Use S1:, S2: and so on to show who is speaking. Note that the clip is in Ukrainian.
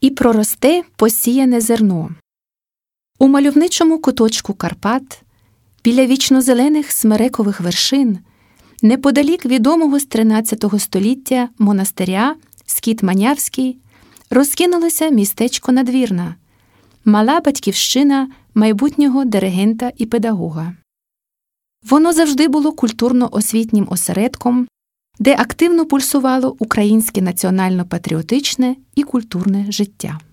S1: І проросте посіяне зерно. У мальовничому куточку Карпат, біля вічнозелених смерекових вершин, неподалік відомого з 13 століття монастиря Скіт-Манявський, розкинулося містечко Надвірна, мала батьківщина майбутнього диригента і педагога. Воно завжди було культурно-освітнім осередком, де активно пульсувало українське національно-патріотичне і культурне життя.